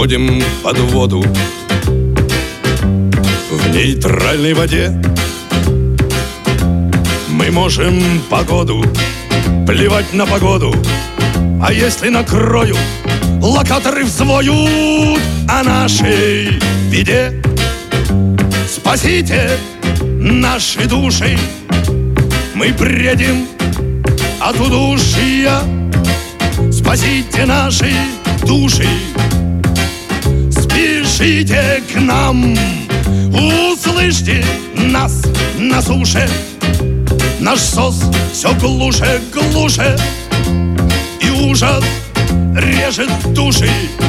Входим под воду в нейтральной воде. Мы можем погоду, плевать на погоду. А если накроют, локаторы взвоют о нашей беде. Спасите наши души, мы бредим от удушья. Спасите наши души, спешите к нам. Услышьте нас на суше. Наш сос все глуше, глуше, и ужас режет души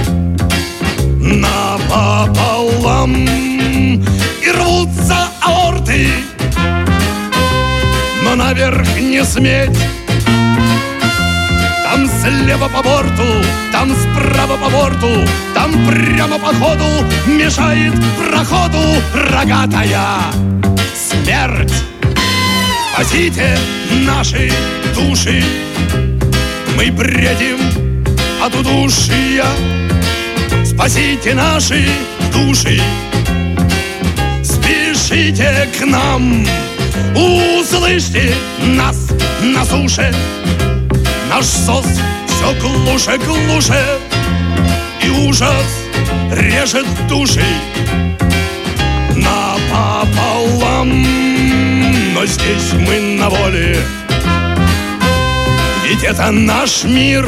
напополам. И рвутся аорты, но наверх не сметь. Там слева по борту, там справа по борту, там прямо по ходу мешает проходу рогатая смерть. Спасите наши души, мы бредим от удушья. Спасите наши души, спешите к нам. Услышьте нас на суше. Наш сос все глуше, глуше, и ужас режет души напополам. Но здесь мы на воле, ведь это наш мир.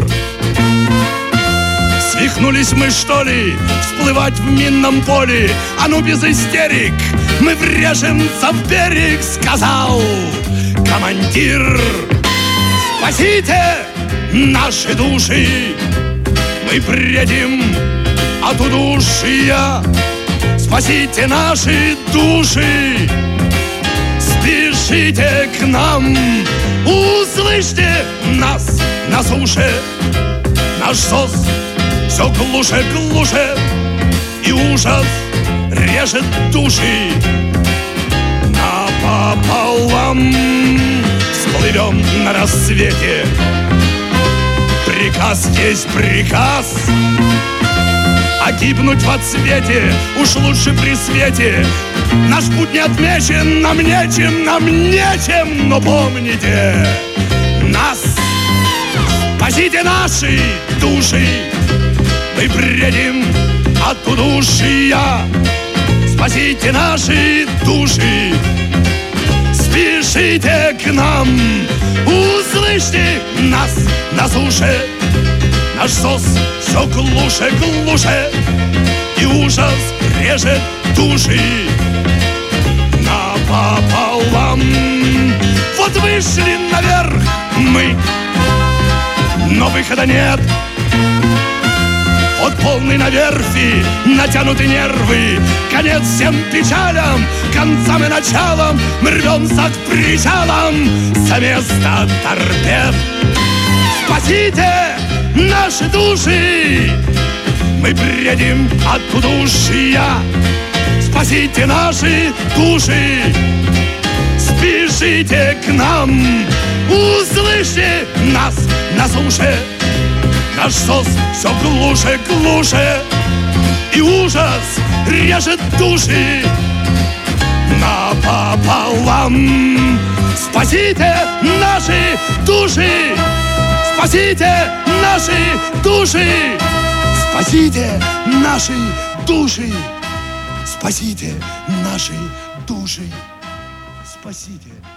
Свихнулись мы, что ли, всплывать в минном поле? А ну без истерик, мы врежемся в берег, сказал командир. Спасите наши души, мы бредим от удушья. Спасите наши души, спешите к нам. Услышьте нас на суше. Наш сос все глуше, глуше, и ужас режет души напополам. Всплывем на рассвете, приказ есть приказ. А гибнуть в отсвете уж лучше при свете. Наш путь не отмечен, нам нечем, но помните нас. Спасите наши души, мы бредим от удушья. Спасите наши души, спешите к нам. Услышьте нас на суше. Наш сос все глуше, глуше, и ужас режет души напополам. Вот вышли наверх мы, но выхода нет. Вот полный на верфи, натянуты нервы. Конец всем печалям, концам и началам. Мы рвемся к причалам за место торпед. Спасите наши души, мы бредим от удушья. Спасите наши души, спешите к нам. Услышьте нас на суше. Наш сос все глуше, глуше, и ужас режет души напополам. Спасите наши души, спасите наши души, спасите наши души, спасите наши души, спасите.